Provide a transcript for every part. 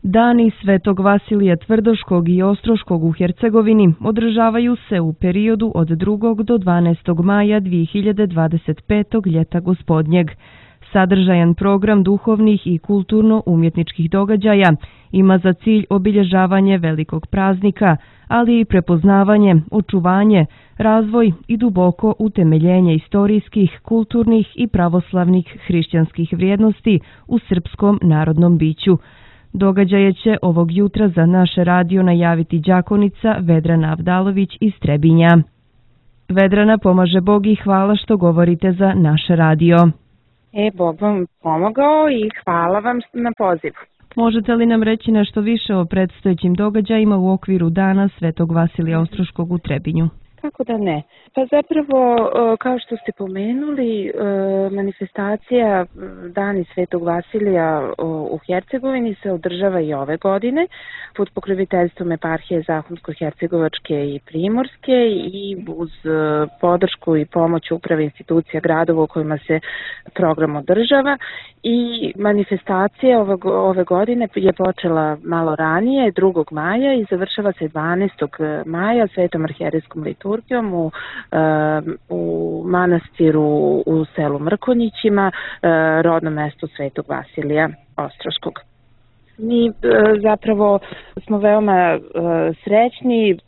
Dani Svetog Vasilija Tvrdoškog i Ostroškog u Hercegovini održavaju se u periodu od 2. do 12. maja 2025. ljeta gospodnjeg. Sadržajan program duhovnih i kulturno-umjetničkih događaja ima za cilj obilježavanje velikog praznika, ali i prepoznavanje, očuvanje, razvoj i duboko utemeljenje istorijskih, kulturnih i pravoslavnih hrišćanskih vrijednosti u srpskom narodnom biću. Događaje će ovog jutra za naš radio najaviti đakonica Vedrana Avdalović iz Trebinja. Vedrana, pomaže Bog i hvala što govorite za naš radio. Bog vam pomogao i hvala vam na pozivu. Možete li nam reći nešto više o predstojećim događajima u okviru Dana Svetog Vasilija Ostroškog u Trebinju? Kako da ne? Pa zapravo, kao što ste pomenuli, manifestacija Dani Svetog Vasilija u Hercegovini se održava i ove godine pod pokroviteljstvom eparhije Zahumsko-hercegovačke i Primorske i uz podršku i pomoć uprave institucija gradova u kojima se program održava. I manifestacija ove godine je počela malo ranije, 2. maja i završava se 12. maja Svetom arhijerejskom liturgijom u manastiru u selu Mrkonjićima, rodnom mestu Svetog Vasilija Ostroškog. Mi zapravo smo veoma srećni,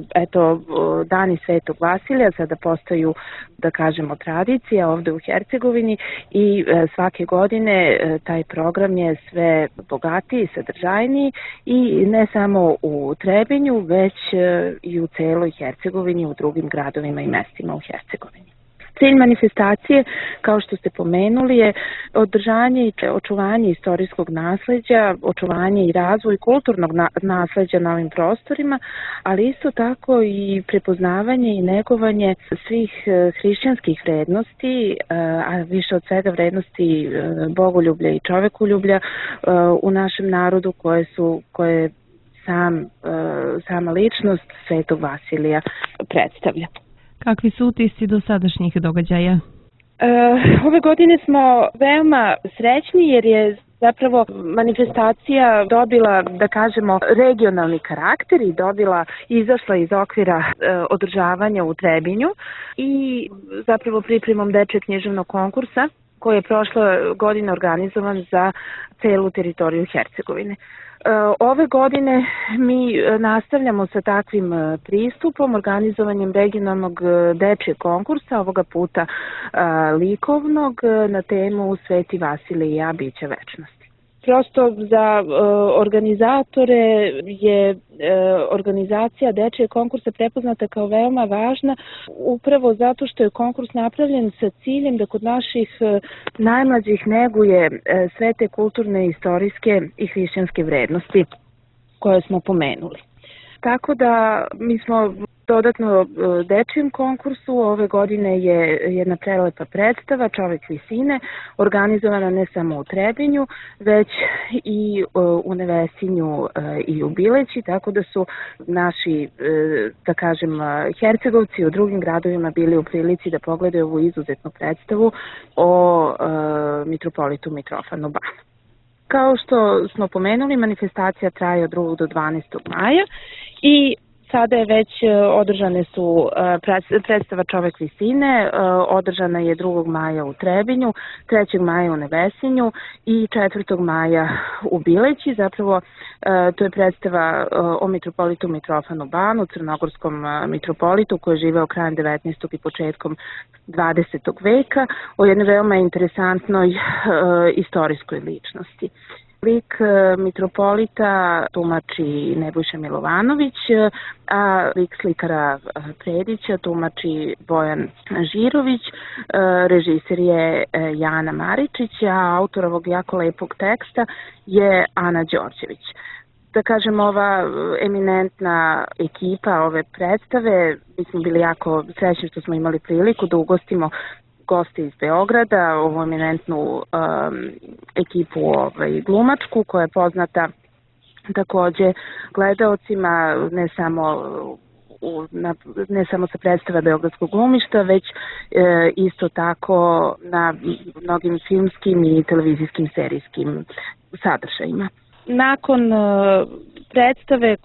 Dani Svetog Vasilija sada postaju, da kažemo, tradicija ovde u Hercegovini i svake godine taj program je sve bogatiji, sadržajniji i ne samo u Trebinju, već i u celoj Hercegovini, u drugim gradovima i mestima u Hercegovini. Cilj manifestacije, kao što ste pomenuli, je održanje i očuvanje istorijskog nasleđa, očuvanje i razvoj kulturnog nasleđa na ovim prostorima, ali isto tako i prepoznavanje i negovanje svih hrišćanskih vrednosti, a više od svega vrednosti bogoljublja i čovekoljublja u našem narodu koje sama ličnost Svetog Vasilija predstavlja. Kakvi su utisci do sadašnjih događaja? Ove godine smo veoma srećni jer je zapravo manifestacija dobila, da kažemo, regionalni karakter i izašla iz okvira održavanja u Trebinju i zapravo pripremom dečjeg književnog konkursa koji je prošle godine organizovan za celu teritoriju Hercegovine. Ove godine mi nastavljamo sa takvim pristupom, organizovanjem regionalnog dečjeg konkursa, ovoga puta likovnog, na temu Sveti Vasilije i ja, biće večnosti. Prosto za organizatore je organizacija dečjeg konkursa prepoznata kao veoma važna upravo zato što je konkurs napravljen sa ciljem da kod naših najmlađih neguje sve te kulturne, istorijske i hrišćanske vrednosti koje smo pomenuli. Tako da mi smo dodatno dečjem konkursu ove godine je jedna prelepa predstava Čovek visine, organizovana ne samo u Trebinju, već i u Nevesinju i u Bileći, tako da su naši, da kažem, Hercegovci u drugim gradovima bili u prilici da pogledaju ovu izuzetnu predstavu o mitropolitu Mitrofanu Banu. Kao što smo pomenuli, manifestacija traje od 2. do 12. maja i sada je već održane su predstava Čovek visine, održana je 2. maja u Trebinju, 3. maja u Nevesinju i 4. maja u Bileći. Zapravo to je predstava o mitropolitu Mitrofanu Banu, crnogorskom mitropolitu koji je živeo krajem 19. i početkom 20. veka, o jednoj veoma interesantnoj istorijskoj ličnosti. Lik mitropolita tumači Nebojša Milovanović, a lik slikara Predića tumači Bojan Žirović, režiser je Jana Maričić, a autor ovog jako lepog teksta je Ana Đorđević. Da kažem, ova eminentna ekipa ove predstave, mi smo bili jako srećni što smo imali priliku da ugostimo goste iz Beograda, ovu eminentnu ekipu glumačku koja je poznata takođe gledaocima ne samo sa predstava Beogradskog glumišta, već isto tako na mnogim filmskim i televizijskim serijskim sadržajima. Nakon predstave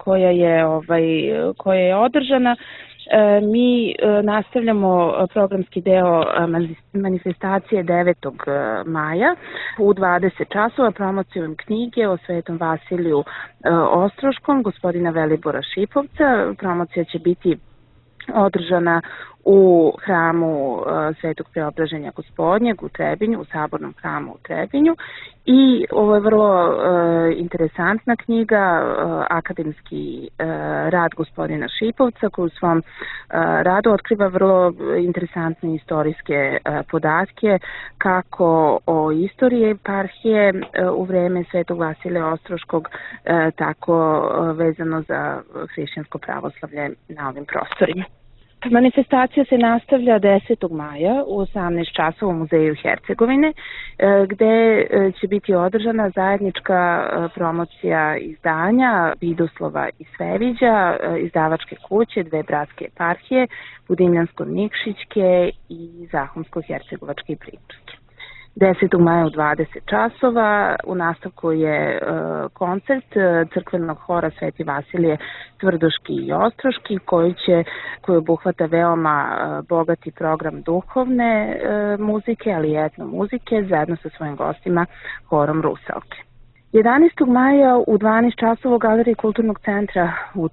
koja je održana, mi nastavljamo programski deo manifestacije 9. maja u 20 časova promocijom knjige o Svetom Vasiliju Ostroškom, gospodina Velibora Šipovca. Promocija će biti održana u hramu Svetog Preobraženja Gospodnjeg u Trebinju, u Sabornom hramu u Trebinju. I ovo je vrlo interesantna knjiga, akademski rad gospodina Šipovca, koji u svom radu otkriva vrlo interesantne istorijske podatke, kako o istoriji eparhije u vreme Svetog Vasilija Ostroškog, tako vezano za hrišćansko pravoslavlje na ovim prostorima. Manifestacija se nastavlja 10. maja u 18 časova u Muzeju Hercegovine, gde će biti održana zajednička promocija izdanja Vidoslova i Sveviđa, izdavačke kuće, dve bratske eparhije, Budimljansko-Nikšićke i Zahumsko-Hercegovačke i Pričke. 10. maja u 20 časova u nastavku je koncert crkvenog hora Sveti Vasilije Tvrdoški i Ostroški, koji obuhvata veoma bogati program duhovne muzike, ali i etno muzike, zajedno sa svojim gostima horom Rusalke. 11. maja u 12 časova u Galeriji Kulturnog centra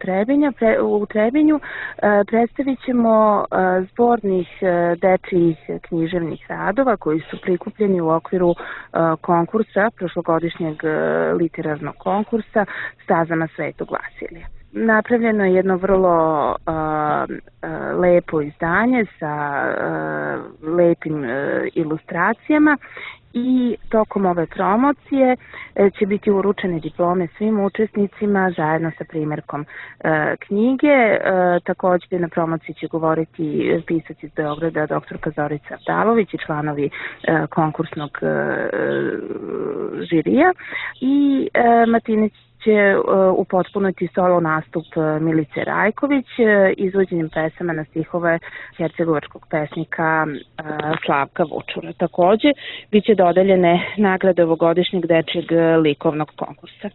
u Trebinju predstavit ćemo zbornih dečijih književnih radova koji su prikupljeni u okviru konkursa, prošlogodišnjeg literarnog konkursa Stazama Svetog Vasilija. Napravljeno je jedno vrlo lepo izdanje sa lepim ilustracijama i tokom ove promocije će biti uručene diplome svim učesnicima zajedno sa primjerkom knjige. Također na promociji će govoriti pisac iz Beograda dr. Zorica Avdalović i članovi konkursnog žirija i Martinić će upotpuniti solo nastup Milice Rajković izvođenjem pesama na stihove hercegovačkog pesnika Slavka Vučura. Također biće dodeljene nagrade ovogodišnjeg dečijeg likovnog konkursa.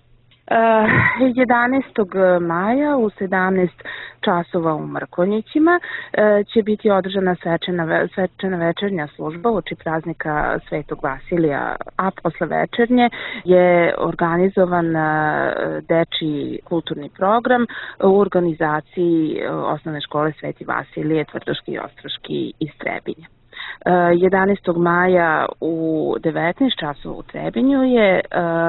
11. maja u 17 časova u Mrkonjićima će biti održana svečana večernja služba uoči praznika Svetog Vasilija, a posle večernje je organizovan dečiji kulturni program u organizaciji Osnovne škole Sveti Vasilije Tvrdoški i Ostroški iz Trebinja. 11. maja u 19 časova u Trebinju je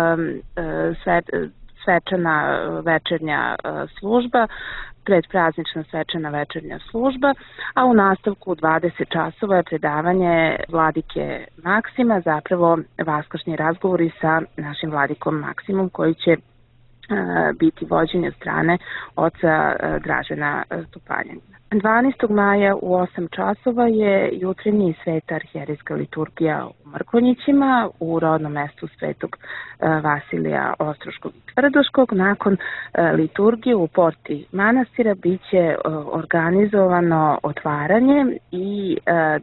svečana večernja služba, predpraznična svečana večernja služba, a u nastavku u 20 časova je predavanje vladike Maksima, zapravo vaskršnji razgovori sa našim vladikom Maksimom, koji će biti vođeni od strane oca Dražena Stupaljanina. 12. maja u 8 časova je jutreni i sveta arhijerejska liturgija u Mrkonjićima u rodnom mestu Svetog Vasilija Ostroškog i Tvrdoškog. Nakon liturgije u porti manastira biće organizovano otvaranje i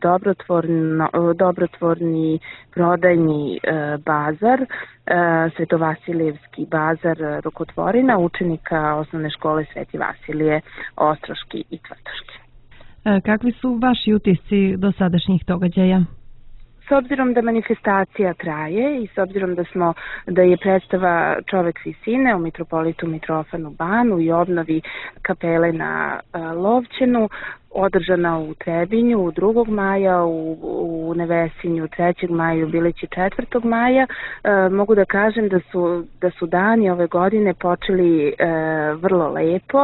dobrotvorni prodajni bazar, Svetovasilijevski bazar rukotvorina učenika Osnovne škole Sveti Vasilije Ostroški i Tvrdoški. Kakvi su vaši utisci do sadašnjih događaja? S obzirom da manifestacija traje i s obzirom da je predstava Čovek visine o mitropolitu Mitrofanu Banu i obnovi kapele na Lovćenu, održana u Trebinju 2. maja, u Nevesinju 3. maja, u Bilići 4. maja. Mogu da kažem da su dani ove godine počeli vrlo lepo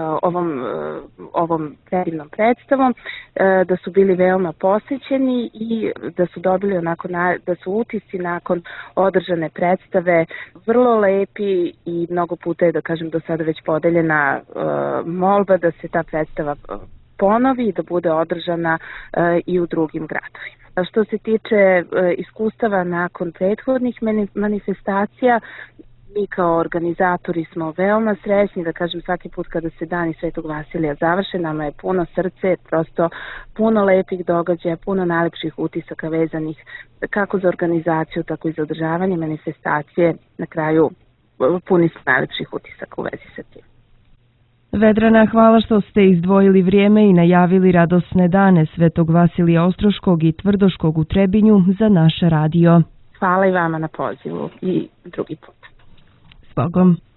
ovom predivnom predstavom, da su bili veoma posećeni i da su dobili da su utisci nakon održane predstave vrlo lepi i mnogo puta je, da kažem, do sada već podeljena molba da se ta predstava ponovi i da bude održana i u drugim gradovima. Što se tiče iskustava nakon prethodnih manifestacija, mi kao organizatori smo veoma srećni, da kažem, svaki put kada se Dani Svetog Vasilija završe, nama je puno srce, prosto puno lepih događaja, puno najlepših utisaka vezanih kako za organizaciju, tako i za održavanje manifestacije. Na kraju puni smo najlepših utisaka u vezi sa tim. Vedrana, hvala što ste izdvojili vrijeme i najavili radosne dane Svetog Vasilija Ostroškog i Tvrdoškog u Trebinju za naš radio. Hvala i vama na pozivu i drugi put. S Bogom.